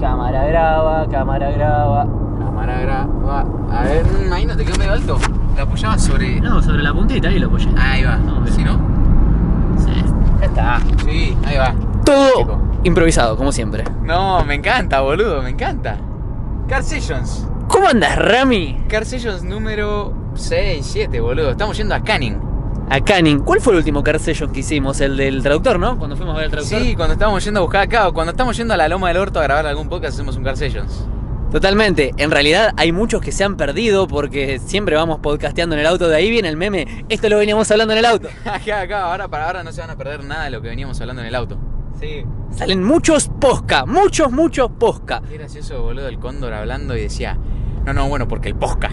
Cámara graba, cámara graba. Cámara graba. A ver, ahí no te quedó medio alto. ¿La apoyabas sobre...? No, sobre la puntita, ahí lo apoyé. Ahí va. No, ¿Sí, no? Sí. Ya está. Sí, ahí va. Todo Chico. improvisado, como siempre. No, me encanta, boludo, me encanta. Car Sessions. ¿Cómo andas, Rami? Car Sessions número 6, 7, boludo. Estamos yendo a Canning. A Canning. ¿Cuál fue el último car session que hicimos? El del traductor, ¿no? Cuando fuimos a ver el traductor. Sí, cuando estábamos yendo a buscar acá, o cuando estamos yendo a la Loma del Orto a grabar algún podcast, hacemos un Car Sessions. Totalmente. En realidad hay muchos que se han perdido porque siempre vamos podcasteando en el auto. De ahí viene el meme. Esto lo veníamos hablando en el auto. Acá, ahora no se van a perder nada de lo que veníamos hablando en el auto. Sí. Salen muchos posca. Muchos posca. Qué gracioso, boludo, el cóndor hablando y decía... No, bueno, porque el posca.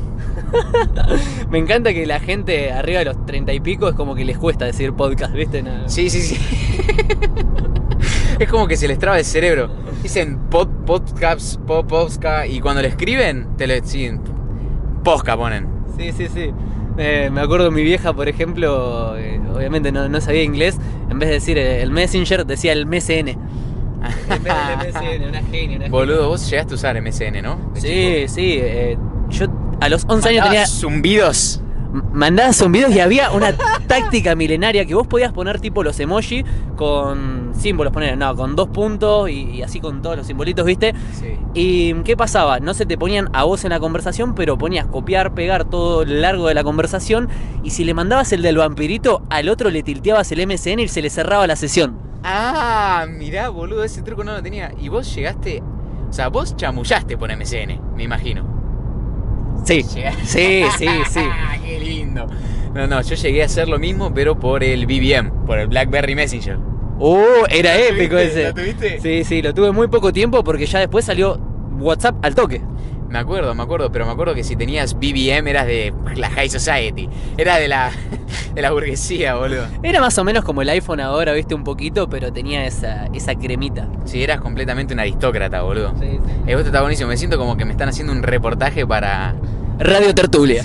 Me encanta que la gente arriba de los 30 y pico es como que les cuesta decir podcast, ¿viste? No. Sí. Es como que se les traba el cerebro. Dicen podcast, y cuando lo escriben, te lo deciden. Posca ponen. Sí. Me acuerdo mi vieja, por ejemplo, obviamente no sabía inglés. En vez de decir el Messenger, decía el MSN. En vez del MSN, una genia. Boludo, vos llegaste a usar MSN, ¿no? Sí. Yo a los 11 años tenía... zumbidos. Mandabas zumbidos y había una táctica milenaria que vos podías poner tipo los emoji con símbolos, con 2 puntos y así con todos los simbolitos, ¿viste? Sí. ¿Y qué pasaba? No se te ponían a vos en la conversación, pero ponías copiar, pegar todo lo largo de la conversación y si le mandabas el del vampirito, al otro le tilteabas el MSN y se le cerraba la sesión. Ah, mirá, boludo, ese truco no lo tenía. Y vos llegaste... O sea, vos chamullaste por MSN, me imagino. Sí. Qué lindo. No, yo llegué a hacer lo mismo, pero por el BBM, por el BlackBerry Messenger. Era épico ese. ¿Lo tuviste? Sí, lo tuve muy poco tiempo porque ya después salió WhatsApp al toque. Me acuerdo, pero me acuerdo que si tenías BBM eras de la High Society. Era de la burguesía, boludo. Era más o menos como el iPhone ahora, viste, un poquito, pero tenía esa cremita. Sí, eras completamente un aristócrata, boludo. Sí. Esto está buenísimo, me siento como que me están haciendo un reportaje para... Radio Tertulia.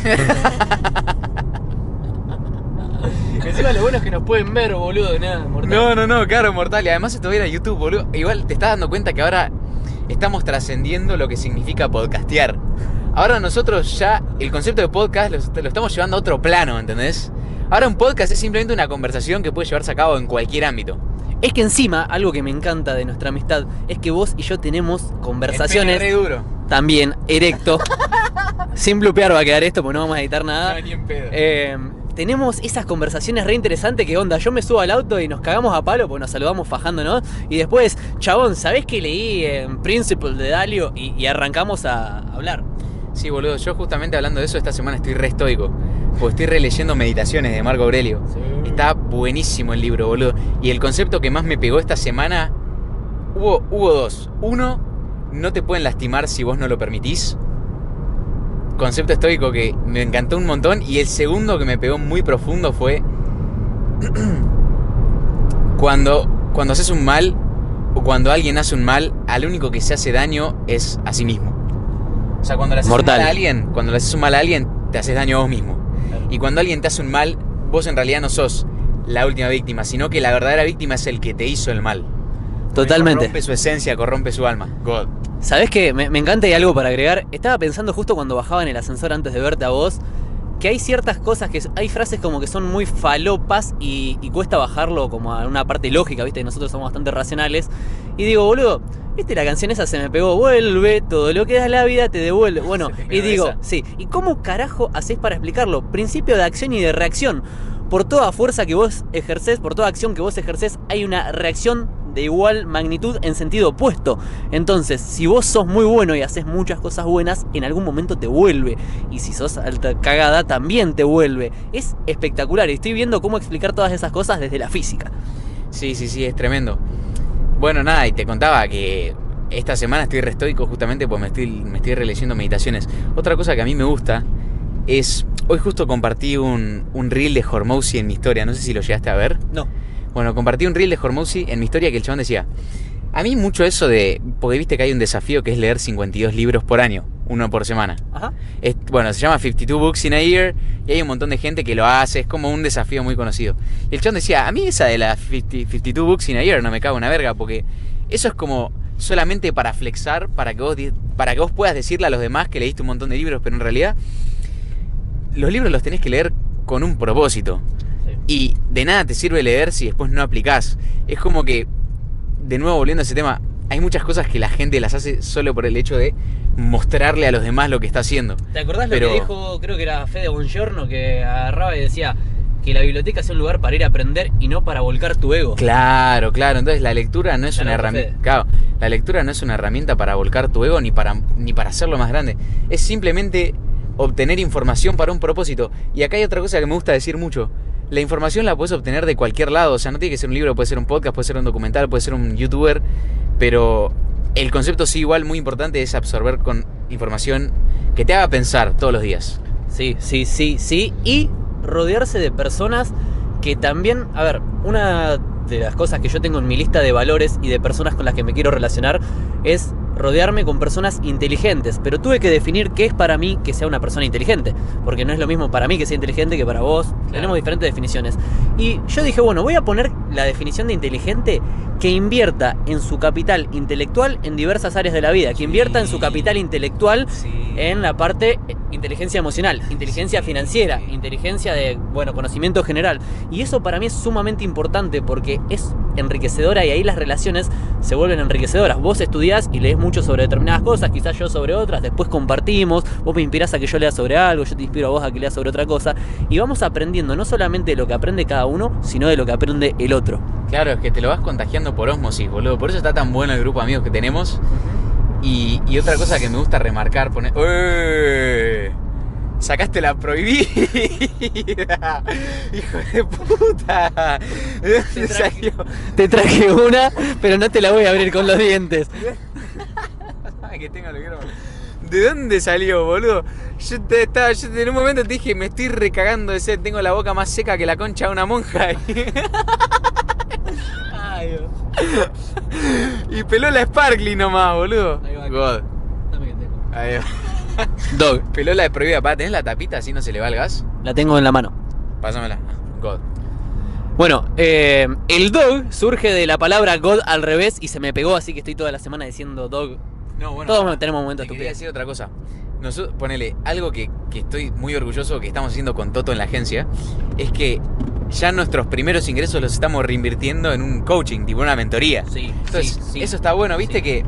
Encima lo bueno es que nos pueden ver, boludo, nada, mortal. No, claro, mortal. Y además esto va a ir a YouTube, boludo. Igual te estás dando cuenta que ahora estamos trascendiendo lo que significa podcastear. Ahora nosotros ya, el concepto de podcast lo estamos llevando a otro plano, ¿entendés? Ahora un podcast es simplemente una conversación que puede llevarse a cabo en cualquier ámbito. Es que encima, algo que me encanta de nuestra amistad es que vos y yo tenemos conversaciones... El pene re duro. También, erecto. Sin blupear va a quedar esto, porque no vamos a editar nada. No, ni en pedo. Tenemos esas conversaciones re interesantes que onda, yo me subo al auto y nos cagamos a palo porque nos saludamos fajándonos y después, chabón, ¿sabés que leí en Principle de Dalio? Y arrancamos a hablar. Sí, boludo, yo justamente hablando de eso esta semana estoy re estoico, porque estoy releyendo Meditaciones de Marco Aurelio. Sí. Está buenísimo el libro, boludo. Y el concepto que más me pegó esta semana, hubo dos. Uno, no te pueden lastimar si vos no lo permitís. Concepto estoico que me encantó un montón. Y el segundo que me pegó muy profundo fue cuando haces un mal o cuando alguien hace un mal, al único que se hace daño es a sí mismo. O sea, cuando le haces un mal a alguien, te haces daño a vos mismo. Y cuando alguien te hace un mal, vos en realidad no sos la última víctima, sino que la verdadera víctima es el que te hizo el mal. Totalmente. Corrompe su esencia, corrompe su alma. God. ¿Sabés qué? Me encanta y algo para agregar. Estaba pensando justo cuando bajaba en el ascensor antes de verte a vos, que hay ciertas cosas, hay frases como que son muy falopas y cuesta bajarlo como a una parte lógica, ¿viste? Nosotros somos bastante racionales. Y digo, boludo, ¿viste la canción esa se me pegó? Vuelve, todo lo que da la vida te devuelve. Bueno, y digo, esa. Sí, ¿y cómo carajo hacés para explicarlo? Principio de acción y de reacción. Por toda fuerza que vos ejercés, por toda acción que vos ejercés, hay una reacción de igual magnitud en sentido opuesto. Entonces, si vos sos muy bueno y haces muchas cosas buenas, en algún momento te vuelve. Y si sos alta cagada, también te vuelve. Es espectacular y estoy viendo cómo explicar todas esas cosas desde la física. Sí, es tremendo. Bueno, nada, y te contaba que esta semana estoy re estoico justamente porque me estoy releyendo Meditaciones. Otra cosa que a mí me gusta es... Hoy justo compartí un reel de Hormozi en mi historia, no sé si lo llegaste a ver. No. Bueno, compartí un reel de Hormozi en mi historia que el chabón decía... A mí mucho eso de... Porque viste que hay un desafío que es leer 52 libros por año, uno por semana. Ajá. Bueno, se llama 52 Books in a Year y hay un montón de gente que lo hace, es como un desafío muy conocido. Y el chabón decía, a mí esa de la 52 Books in a Year no me cago una verga porque eso es como solamente para flexar, para que vos puedas decirle a los demás que leíste un montón de libros, pero en realidad los libros los tenés que leer con un propósito. Sí. Y de nada te sirve leer si después no aplicás. Es como que, de nuevo volviendo a ese tema, hay muchas cosas que la gente las hace solo por el hecho de mostrarle a los demás lo que está haciendo. ¿Te acordás lo que dijo, creo que era Fede Buongiorno, que agarraba y decía que la biblioteca es un lugar para ir a aprender y no para volcar tu ego? Claro, entonces la lectura no es una herramienta. Claro, la lectura no es una herramienta para volcar tu ego ni para hacerlo más grande. Es simplemente obtener información para un propósito. Y acá hay otra cosa que me gusta decir mucho. La información la puedes obtener de cualquier lado. O sea, no tiene que ser un libro, puede ser un podcast, puede ser un documental, puede ser un youtuber. Pero el concepto sí igual muy importante es absorber con información que te haga pensar todos los días. Sí. Y rodearse de personas que también... A ver, una de las cosas que yo tengo en mi lista de valores y de personas con las que me quiero relacionar es rodearme con personas inteligentes, pero tuve que definir qué es para mí que sea una persona inteligente, porque no es lo mismo para mí que sea inteligente que para vos. Claro. Tenemos diferentes definiciones. Y yo dije, bueno, voy a poner la definición de inteligente que invierta en su capital intelectual en diversas áreas de la vida, que invierta en su capital intelectual en la parte inteligencia emocional, inteligencia financiera, inteligencia de, bueno, conocimiento general. Y eso para mí es sumamente importante porque es enriquecedora y ahí las relaciones se vuelven enriquecedoras. Vos estudiás y lees mucho sobre determinadas cosas, quizás yo sobre otras, después compartimos, vos me inspirás a que yo lea sobre algo, yo te inspiro a vos a que leas sobre otra cosa, y vamos aprendiendo no solamente de lo que aprende cada uno, sino de lo que aprende el otro. Claro, es que te lo vas contagiando por ósmosis, boludo. Por eso está tan bueno el grupo de amigos que tenemos. Y otra cosa que me gusta remarcar, sacaste la prohibida. Hijo de puta. ¿De dónde salió? Te traje una, pero no te la voy a abrir con los dientes. Que tengo lo que no. ¿De dónde salió, boludo? Yo en un momento te dije, me estoy recagando de sed, tengo la boca más seca que la concha de una monja. Ay, Dios. Y peló la Sparkling nomás, boludo. Ahí va. God. Dame que tengo. Ahí va. Dog. Peló la de prohibida. ¿Tenés la tapita así no se le va el gas? La tengo en la mano. Pásamela. God. Bueno, el dog surge de la palabra God al revés y se me pegó, así que estoy toda la semana diciendo dog. No, bueno. Todos tenemos momentos estúpidos. Quería estúpidos. decir otra cosa. Nosotros, ponele, algo que estoy muy orgulloso que estamos haciendo con Toto en la agencia es que ya nuestros primeros ingresos los estamos reinvirtiendo en un coaching, tipo una mentoría. Sí. Entonces, eso está bueno, viste que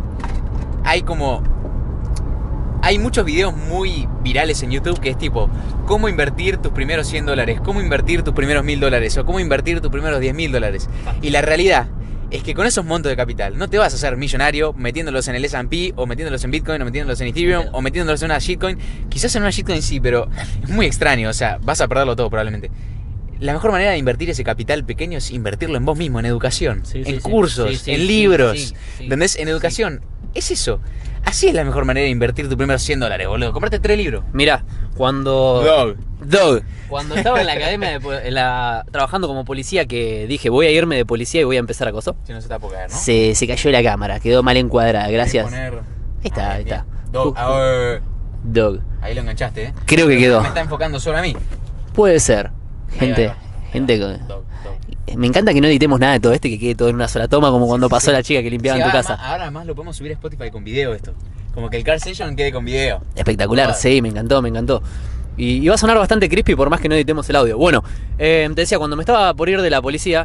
hay muchos videos muy virales en YouTube que es tipo cómo invertir tus primeros $100, cómo invertir tus primeros $1000 o cómo invertir tus primeros $10.000. Y la realidad es que con esos montos de capital no te vas a hacer millonario metiéndolos en el S&P o metiéndolos en Bitcoin o metiéndolos en Ethereum o metiéndolos en una shitcoin. Quizás en una shitcoin sí, pero es muy extraño, o sea, vas a perderlo todo probablemente. La mejor manera de invertir ese capital pequeño es invertirlo en vos mismo, en educación, en cursos, en libros. ¿Entendés? En educación. Es eso. Así es la mejor manera de invertir tus primeros $100, boludo. Comprate 3 libros. Mirá, cuando... Dog. Cuando estaba en la academia, trabajando como policía, que dije, voy a irme de policía y voy a empezar a acoso. Si no se está por caer, ¿no? Se cayó la cámara, quedó mal encuadrada, gracias. Ahí está. Dog. Dog. Ahí lo enganchaste, ¿eh? Creo que quedó. Me está enfocando solo a mí. Puede ser. Gente. Dog. Me encanta que no editemos nada de todo que quede todo en una sola toma, como cuando pasó la chica que limpiaba en tu casa. Ahora además lo podemos subir a Spotify con video esto. Como que el Car Session quede con video. Espectacular, sí, me encantó. Y va a sonar bastante crispy por más que no editemos el audio. Bueno, te decía, cuando me estaba por ir de la policía,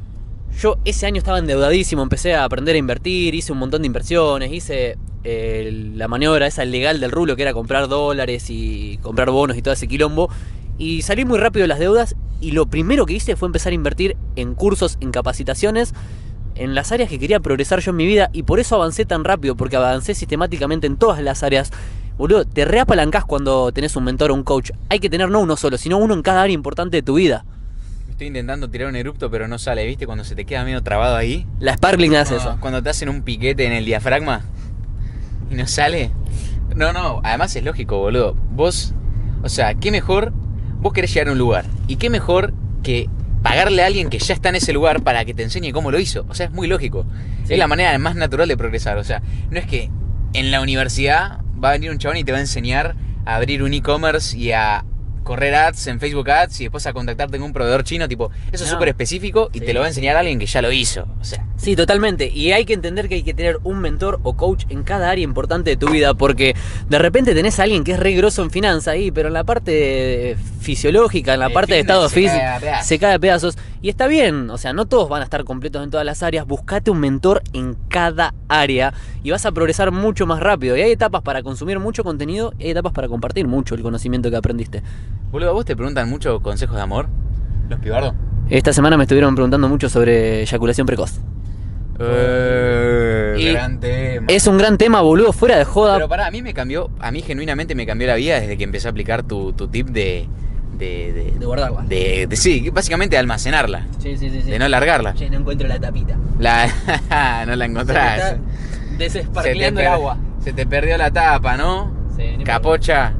yo ese año estaba endeudadísimo, empecé a aprender a invertir, hice un montón de inversiones, hice la maniobra esa legal del rulo, que era comprar dólares y comprar bonos y todo ese quilombo. Y salí muy rápido de las deudas y lo primero que hice fue empezar a invertir en cursos, en capacitaciones, en las áreas que quería progresar yo en mi vida. Y por eso avancé tan rápido, porque avancé sistemáticamente en todas las áreas. Boludo, te reapalancás cuando tenés un mentor o un coach. Hay que tener no uno solo, sino uno en cada área importante de tu vida. Estoy intentando tirar un erupto, pero no sale, ¿viste? Cuando se te queda medio trabado ahí. La Sparkling hace eso. Cuando te hacen un piquete en el diafragma y no sale. No, además es lógico, boludo. Vos, o sea, qué mejor... Vos querés llegar a un lugar, y qué mejor que pagarle a alguien que ya está en ese lugar para que te enseñe cómo lo hizo. O sea, es muy lógico. Sí. Es la manera más natural de progresar. O sea, no es que en la universidad va a venir un chabón y te va a enseñar a abrir un e-commerce y a correr ads en Facebook Ads y después a contactarte con un proveedor chino. Tipo, eso es súper específico y te lo va a enseñar alguien que ya lo hizo. O sea, Sí, totalmente. Y hay que entender que hay que tener un mentor o coach en cada área importante de tu vida, porque de repente tenés a alguien que es re grosso en finanzas ahí, pero en la parte fisiológica, en la parte de estado físico, se cae a pedazos. Y está bien, o sea, no todos van a estar completos en todas las áreas. Buscate un mentor en cada área y vas a progresar mucho más rápido. Y hay etapas para consumir mucho contenido y hay etapas para compartir mucho el conocimiento que aprendiste. Boludo, ¿a vos te preguntan mucho consejos de amor? ¿Los pibardos? Esta semana me estuvieron preguntando mucho sobre eyaculación precoz. Gran tema. Es un gran tema, boludo, fuera de joda. Pero pará, a mí genuinamente me cambió la vida desde que empecé a aplicar tu tip de guardarla. Sí, básicamente de almacenarla. Sí. De no largarla. Che, no encuentro la tapita. No la encontrás. Desesparcleando el agua. Se te perdió la tapa, ¿no? Sí, Capocha.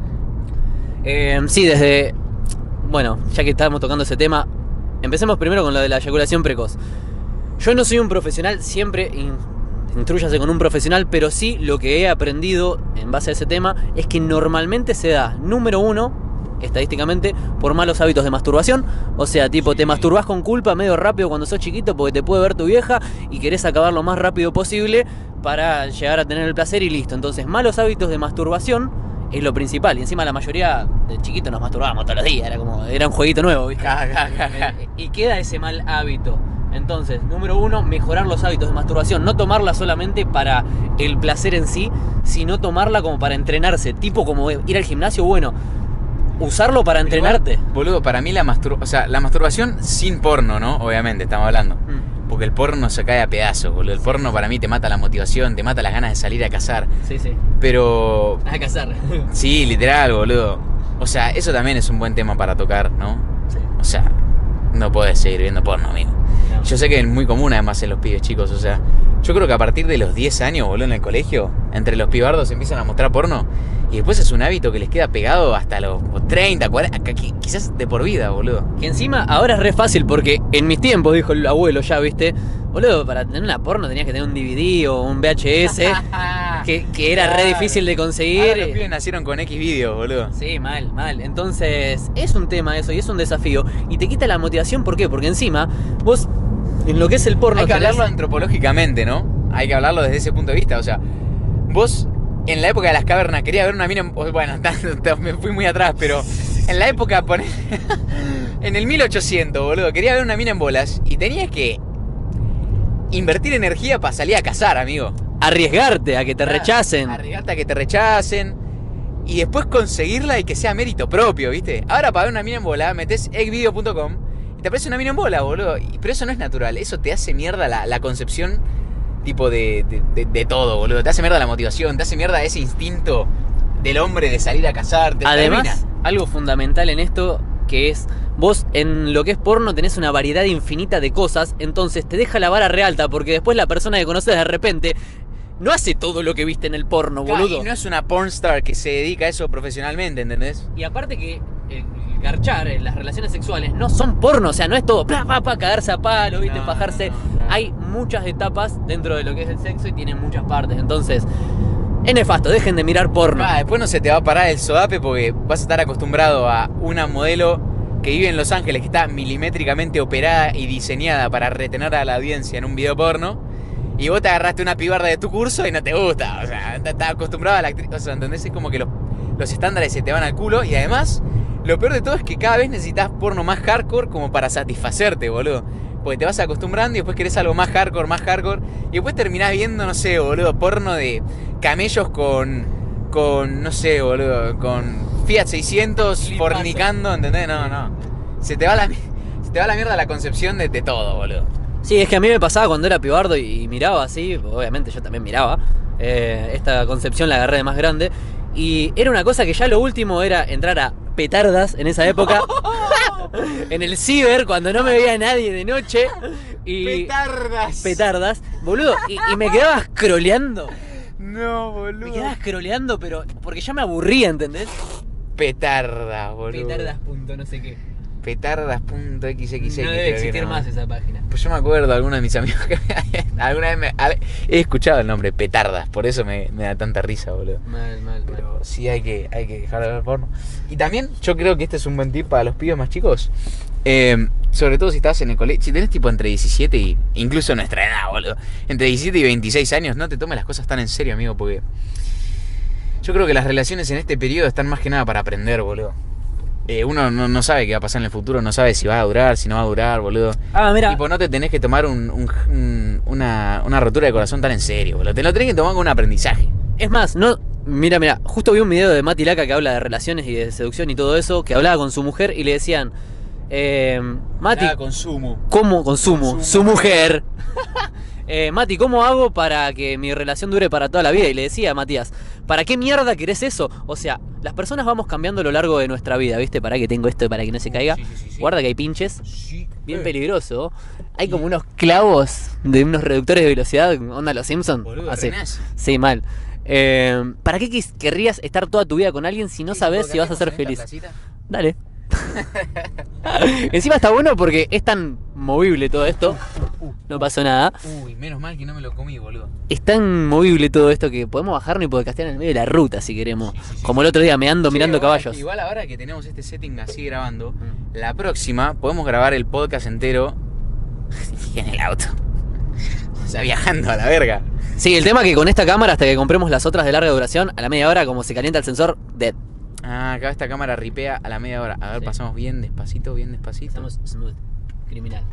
Sí, desde... Bueno, ya que estábamos tocando ese tema, empecemos primero con lo de la eyaculación precoz. Yo no soy un profesional, siempre instrúyase con un profesional, pero sí lo que he aprendido en base a ese tema es que normalmente se da, número uno, estadísticamente, por malos hábitos de masturbación. O sea, tipo, te masturbás con culpa medio rápido cuando sos chiquito porque te puede ver tu vieja y querés acabar lo más rápido posible para llegar a tener el placer y listo. Entonces, malos hábitos de masturbación es lo principal. Y encima la mayoría de chiquitos nos masturbábamos todos los días, era un jueguito nuevo, ¿viste? Y queda ese mal hábito. Entonces, número uno, mejorar los hábitos de masturbación. No tomarla solamente para el placer en sí, sino tomarla como para entrenarse. Tipo como ir al gimnasio, bueno, usarlo para entrenarte. Igual, boludo, para mí la masturbación sin porno, ¿no? Obviamente, estamos hablando. Porque el porno se cae a pedazos, boludo. El porno para mí te mata la motivación, te mata las ganas de salir a cazar. Sí. Pero... A cazar. Sí, literal, boludo. O sea, eso también es un buen tema para tocar, ¿no? Sí. O sea, no podés seguir viendo porno, amigo. No. Yo sé que es muy común además en los pibes chicos, o sea, yo creo que a partir de los 10 años, boludo, en el colegio, entre los pibardos empiezan a mostrar porno y después es un hábito que les queda pegado hasta los 30, 40, quizás de por vida, boludo. Que encima ahora es re fácil porque en mis tiempos, dijo el abuelo ya, ¿viste? Boludo, para tener una porno tenías que tener un DVD o un VHS que era re difícil de conseguir. Ahora los pibes nacieron con X videos, boludo. Sí, mal. Entonces, es un tema eso y es un desafío. Y te quita la motivación, ¿por qué? Porque encima, vos, en lo que es el porno... Hay que hablarlo antropológicamente, ¿no? Hay que hablarlo desde ese punto de vista. O sea, vos, en la época de las cavernas, querías ver una mina... Bueno, me fui muy atrás, pero... En la época, en el 1800, boludo, quería ver una mina en bolas y tenías que invertir energía para salir a cazar, amigo. Arriesgarte a que te rechacen. Arriesgarte a que te rechacen. Y después conseguirla y que sea mérito propio, ¿viste? Ahora para ver una mina en bola, metés xvideo.com y te aparece una mina en bola, boludo. Pero eso no es natural, eso te hace mierda la concepción tipo de todo, boludo. Te hace mierda la motivación, te hace mierda ese instinto del hombre de salir a cazar. Además, algo fundamental en esto que es... Vos en lo que es porno tenés una variedad infinita de cosas, entonces te deja la vara re alta porque después la persona que conoces de repente no hace todo lo que viste en el porno, boludo. Y no es una pornstar que se dedica a eso profesionalmente, ¿entendés? Y aparte que el garchar, las relaciones sexuales no son porno, o sea, no es todo cagarse a palo, ¿viste? Fajarse. No. Hay muchas etapas dentro de lo que es el sexo y tienen muchas partes, entonces... Es nefasto, dejen de mirar porno. Después no se te va a parar el sodape porque vas a estar acostumbrado a una modelo que vive en Los Ángeles, que está milimétricamente operada y diseñada para retener a la audiencia en un video porno, y vos te agarraste una pibarda de tu curso y no te gusta. O sea, estás acostumbrado a la actriz. O sea, ¿entendés? Es como que los estándares se te van al culo. Y además, lo peor de todo es que cada vez necesitas porno más hardcore como para satisfacerte, boludo. Porque te vas acostumbrando y después querés algo más hardcore. Y después terminás viendo, no sé, boludo, porno de camellos con no sé, boludo, con Fiat 600 fornicando, ¿entendés? No. Se te va la mierda la concepción de todo, boludo. Sí, es que a mí me pasaba cuando era pibardo y miraba así, obviamente yo también miraba. Esta concepción la agarré de más grande. Y era una cosa que ya lo último era entrar a petardas en esa época. En el ciber, cuando no me veía nadie de noche. Y petardas, boludo. Y me quedaba scrolleando. No, boludo. Me quedaba scrolleando, pero porque ya me aburría, ¿entendés? Petardas, boludo. Petardas. No sé qué. Petardas.xxx. No debe existir más esa página. Pues yo me acuerdo, algunos de mis amigos que alguna vez he escuchado el nombre Petardas, por eso me da tanta risa, boludo. Mal. Pero sí hay que dejar de ver porno. Y también yo creo que este es un buen tip para los pibes más chicos. Sobre todo si estás en el colegio. Si tenés tipo entre 17 y... Incluso nuestra edad, boludo. Entre 17 y 26 años, no te tomes las cosas tan en serio, amigo, porque... Yo creo que las relaciones en este periodo están más que nada para aprender, boludo. Uno no sabe qué va a pasar en el futuro, no sabe si va a durar, si no va a durar, boludo. Mira. Tipo, no te tenés que tomar una rotura de corazón tan en serio, boludo. Te lo tenés que tomar con un aprendizaje. Es más, no... Mira, justo vi un video de Mati Laca que habla de relaciones y de seducción y todo eso, que hablaba con su mujer y le decían... Mati, consumo. ¿Cómo consumo? Su mujer. Mati, ¿cómo hago para que mi relación dure para toda la vida? Y le decía a Matías, ¿para qué mierda querés eso? O sea, las personas vamos cambiando a lo largo de nuestra vida, ¿viste? Para que tengo esto para que no se caiga. Sí. Guarda que hay pinches. Sí. Bien peligroso. Hay como unos clavos de unos reductores de velocidad, onda los Simpsons. Así. Sí, mal. ¿Para qué querrías estar toda tu vida con alguien si no sabes si vas a ser feliz? Dale. Encima está bueno porque es tan movible todo esto. No pasó nada. Uy, menos mal que no me lo comí, boludo. Es tan movible todo esto que podemos bajarnos y podcastear en el medio de la ruta si queremos. Sí. Como el otro día mirando caballos. Igual ahora que tenemos este setting así grabando, la próxima podemos grabar el podcast entero en el auto. O sea, viajando a la verga. Sí, el tema es que con esta cámara, hasta que compremos las otras de larga duración, a la media hora, como se calienta el sensor, dead. Acá esta cámara ripea a la media hora. A ver, pasamos bien despacito. Estamos smooth. Criminal.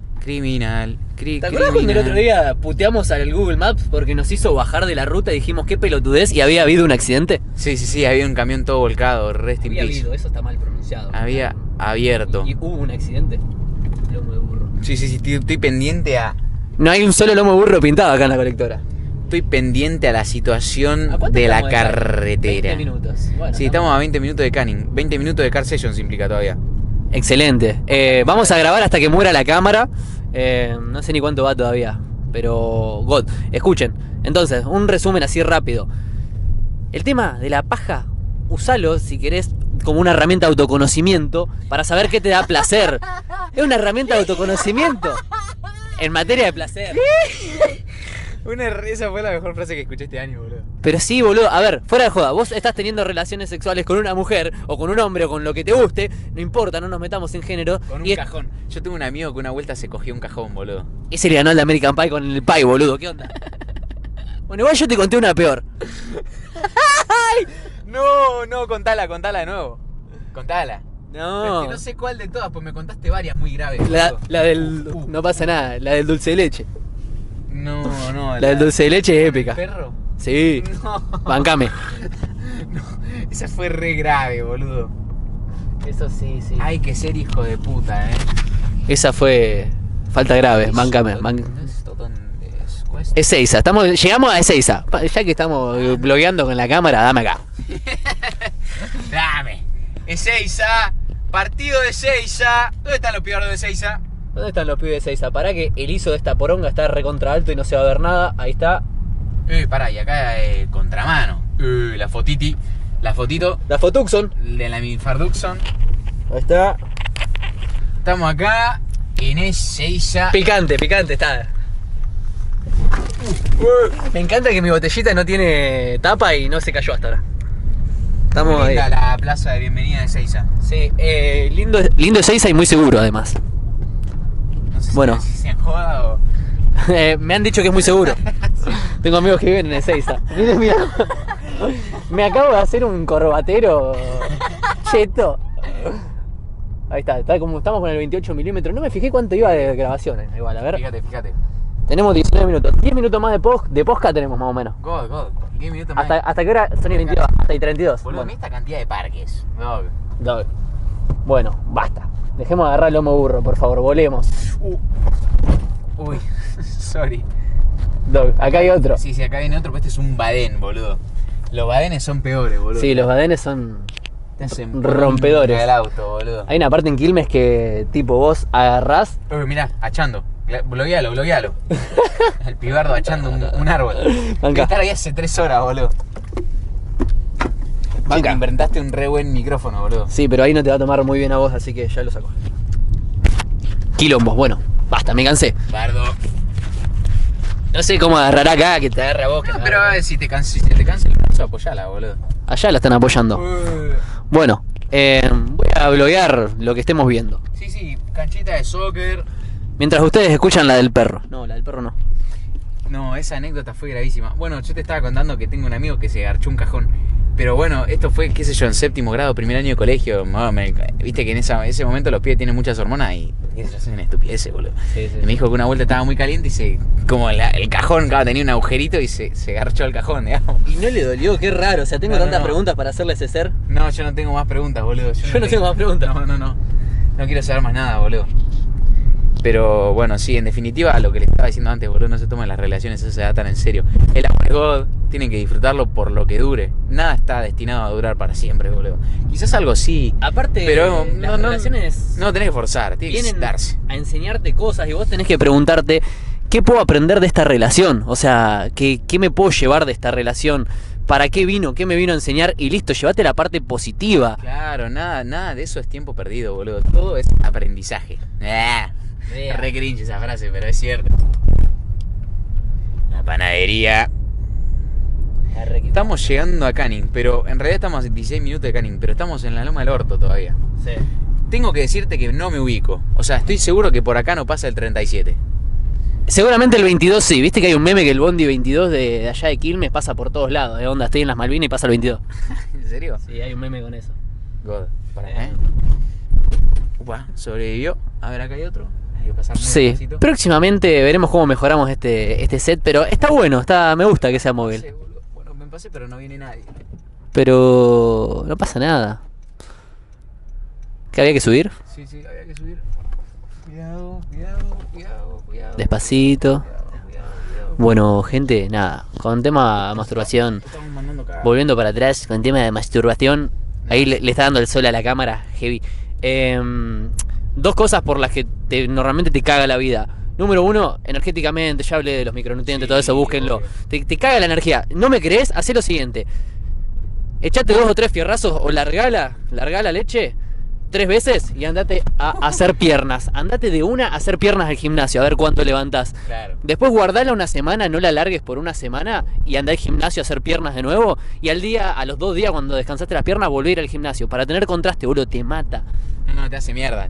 ¿Te acuerdas cuando el otro día puteamos al Google Maps porque nos hizo bajar de la ruta y dijimos qué pelotudez y había habido un accidente? Sí, había un camión todo volcado, rest in peace. Había habido, eso está mal pronunciado. Había abierto. ¿Y hubo un accidente? Lomo de burro. Sí, estoy pendiente a... No hay un solo lomo de burro pintado acá en la colectora. Estoy pendiente a la situación de la carretera. 20 minutos. Bueno, sí, estamos a 20 minutos de canning. 20 minutos de car sessions implica todavía. Excelente. Vamos a grabar hasta que muera la cámara. No sé ni cuánto va todavía. Pero, God. Escuchen. Entonces, un resumen así rápido. El tema de la paja, usalo si querés como una herramienta de autoconocimiento para saber qué te da placer. Es una herramienta de autoconocimiento en materia de placer. Esa fue la mejor frase que escuché este año, boludo. Pero sí, boludo, a ver, fuera de joda, vos estás teniendo relaciones sexuales con una mujer o con un hombre o con lo que te guste, no importa, no nos metamos en género. Con un cajón. Yo tuve un amigo que una vuelta se cogió un cajón, boludo. Ese le ganó al de American Pie con el Pie, boludo, ¿qué onda? Bueno, igual yo te conté una peor. No, contala de nuevo. Contala. No. Es que no sé cuál de todas, pues me contaste varias muy graves. La del... No pasa nada, la del dulce de leche. No. La del dulce de leche es épica. ¿El perro? Sí. No. Bancame. No, esa fue re grave, boludo. Eso sí. Hay que ser hijo de puta, Esa fue falta grave, bancame. Ezeiza, llegamos a Ezeiza. Ya que estamos blogueando con la cámara, dame acá. Dame. Ezeiza, partido de Ezeiza. ¿Dónde están los pibes de Ezeiza? ¿Dónde están los pibes de Ezeiza? Pará que el ISO de esta poronga está recontra alto y no se va a ver nada. Ahí está. Pará, y acá contramano. La fotito. La Fotuxon. De la Minfarduxon. Ahí está. Estamos acá en Ezeiza. Picante está. Me encanta que mi botellita no tiene tapa y no se cayó hasta ahora. Estamos muy linda ahí. La plaza de bienvenida de Ezeiza. Sí, lindo Ezeiza y muy seguro además. No sé bueno. Si se joda o... me han dicho que es muy seguro. Sí. Tengo amigos que viven en Ezeiza. Mira. Me acabo de hacer un corbatero cheto. Ahí está como estamos con el 28 milímetros. No me fijé cuánto iba de grabaciones. Igual, a ver. Fíjate. Tenemos 19 minutos. 10 minutos más de posca tenemos más o menos. God. 10 minutos más. ¿Hasta qué hora? Son y 22. Hasta y 32. Boludo, bueno. Esta cantidad de parques. Dog. Bueno, basta. Dejemos de agarrar el lomo burro, por favor. Volemos. Uy, sorry. Dog, acá hay otro. Sí, acá viene otro, pero este es un badén, boludo. Los badenes son peores, boludo. Sí, los badenes son rompedores. El auto, boludo. Hay una parte en Quilmes que tipo vos agarrás. Uy, mirá, achando. Bloguealo. El pibardo achando un árbol. Hay que estar ahí hace 3 horas, boludo. Che, te inventaste un re buen micrófono, boludo. Sí, pero ahí no te va a tomar muy bien a vos, así que ya lo saco. Quilombos, bueno, basta, me cansé. Bardo. No sé cómo agarrar acá, que te agarre a vos. No, pero a ver, si te cansa el brazo, apoyala, boludo. Allá la están apoyando. Bueno, voy a bloguear lo que estemos viendo. Sí, canchita de soccer. Mientras ustedes escuchan la del perro. No, la del perro no. No, esa anécdota fue gravísima. Bueno, yo te estaba contando que tengo un amigo que se garchó un cajón. Pero bueno, esto fue, qué sé yo, en 7º grado, primer año de colegio. Viste que en ese momento los pibes tienen muchas hormonas y se hacen estupideces, boludo. Sí, y me dijo que una vuelta estaba muy caliente y como el cajón, tenía un agujerito y se garchó el cajón, digamos. Y no le dolió, qué raro. O sea, tengo tantas preguntas para hacerle a ese ser. No, yo no tengo más preguntas, boludo. Yo no tengo más preguntas. No quiero saber más nada, boludo. Pero bueno, sí, en definitiva, lo que le estaba diciendo antes, boludo, no se tomen las relaciones, eso se da tan en serio. El amor es God, tienen que disfrutarlo por lo que dure. Nada está destinado a durar para siempre, boludo. Quizás algo sí. Aparte, pero las relaciones no tenés que forzar, tiene que darse. A enseñarte cosas y vos tenés que preguntarte, ¿qué puedo aprender de esta relación? O sea, ¿qué me puedo llevar de esta relación? ¿Para qué vino? ¿Qué me vino a enseñar? Y listo, llévate la parte positiva. Claro, nada de eso es tiempo perdido, boludo. Todo es aprendizaje. Re cringe esa frase, pero es cierto. La panadería. Estamos llegando a Canning, pero en realidad estamos a 16 minutos de Canning, pero estamos en la Loma del Orto todavía. Sí. Tengo que decirte que no me ubico. O sea, estoy seguro que por acá no pasa el 37. Seguramente el 22 sí. Viste que hay un meme que el Bondi 22 de allá de Quilmes pasa por todos lados. De onda, estoy en las Malvinas y pasa el 22. ¿En serio? Sí, hay un meme con eso. God, para acá, Upa, sobrevivió. A ver, acá hay otro. Hay que pasar muy sí, despacito. Próximamente veremos cómo mejoramos este set, pero está bueno, me gusta que sea móvil. Sí, bueno, me pasé, pero no viene nadie. Pero no pasa nada. ¿Qué había que subir? Sí, había que subir. Cuidado. Despacito. Cuidado. Bueno, gente, nada, con tema masturbación, volviendo para atrás, con tema de masturbación, ahí le está dando el sol a la cámara, heavy. Dos cosas por las que normalmente te caga la vida. Número uno, energéticamente, ya hablé de los micronutrientes, todo eso, búsquenlo. Te caga la energía. ¿No me crees? Hacé lo siguiente. Echate 2 o 3 fierrazos o largala leche 3 veces y andate a hacer piernas. Andate de una a hacer piernas al gimnasio, a ver cuánto levantás. Claro. Después guardala una semana, no la largues por una semana y andá al gimnasio a hacer piernas de nuevo. Y a los 2 días cuando descansaste las piernas, volver a ir al gimnasio. Para tener contraste, boludo, te mata. No, te hace mierda.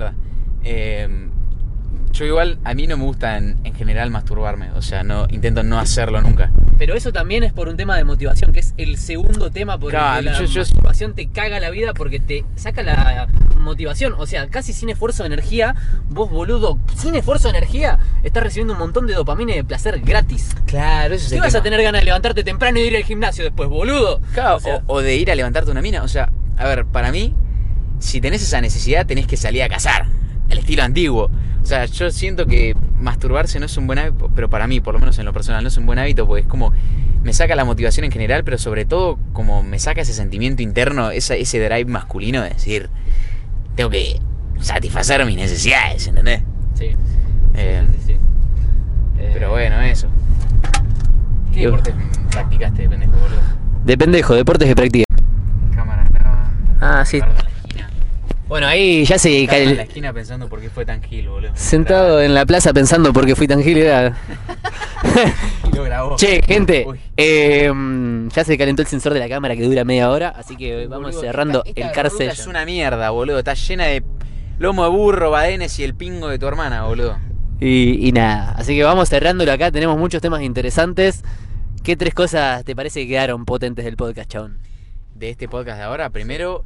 Yo igual, a mí no me gusta en general masturbarme. O sea, intento no hacerlo nunca. Pero eso también es por un tema de motivación, que es el segundo tema por el que la motivación te caga la vida porque te saca la motivación. O sea, casi sin esfuerzo de energía, vos, boludo, sin esfuerzo de energía, estás recibiendo un montón de dopamina y de placer gratis. Claro, eso es el tema. ¿Qué vas a tener ganas de levantarte temprano y ir al gimnasio después, boludo? Claro, o de ir a levantarte una mina. O sea, a ver, para mí, si tenés esa necesidad, tenés que salir a cazar. El estilo antiguo. O sea, yo siento que masturbarse no es un buen hábito, pero para mí, por lo menos en lo personal, no es un buen hábito porque es como me saca la motivación en general, pero sobre todo como me saca ese sentimiento interno, ese drive masculino de decir, tengo que satisfacer mis necesidades, ¿entendés? Sí. Sí. Pero bueno, eso. ¿Qué deportes practicaste de pendejo, boludo? De pendejo, deportes que practiqué. Cámara graba. Ah, sí. Bueno, ahí ya se estaba en la esquina pensando por qué fue tan gil, boludo. Sentado en la plaza pensando por qué fui tan gil. Y lo grabó. Che, gente, ya se calentó el sensor de la cámara que dura media hora, así que vamos boludo, cerrando el cárcel. Es una mierda, boludo. Está llena de lomo de burro, badenes y el pingo de tu hermana, boludo. Y nada, así que vamos cerrándolo acá. Tenemos muchos temas interesantes. ¿Qué 3 cosas te parece que quedaron potentes del podcast, chabón? De este podcast de ahora, primero,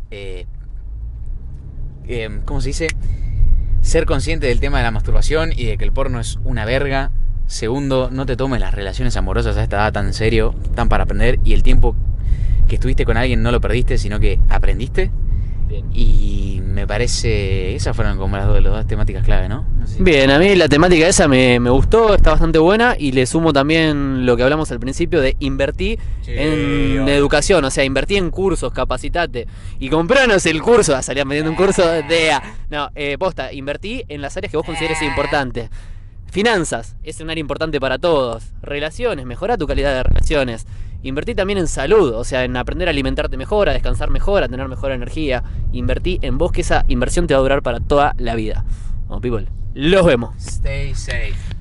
¿cómo se dice? Ser consciente del tema de la masturbación y de que el porno es una verga. Segundo, no te tomes las relaciones amorosas a esta edad tan serio, tan para aprender. Y el tiempo que estuviste con alguien no lo perdiste, sino que aprendiste. Bien. Y me parece, esas fueron como las dos temáticas clave, ¿no? No sé si... Bien, a mí la temática esa me gustó, está bastante buena. Y le sumo también lo que hablamos al principio de invertir en educación. O sea, invertí en cursos, capacitate. Y compranos el curso, salían vendiendo un curso de... No, posta, invertí en las áreas que vos consideres importantes. Finanzas, es un área importante para todos. Relaciones, mejora tu calidad de relaciones. Invertí también en salud, o sea, en aprender a alimentarte mejor, a descansar mejor, a tener mejor energía. Invertí en vos, que esa inversión te va a durar para toda la vida. Bueno, people, los vemos. Stay safe.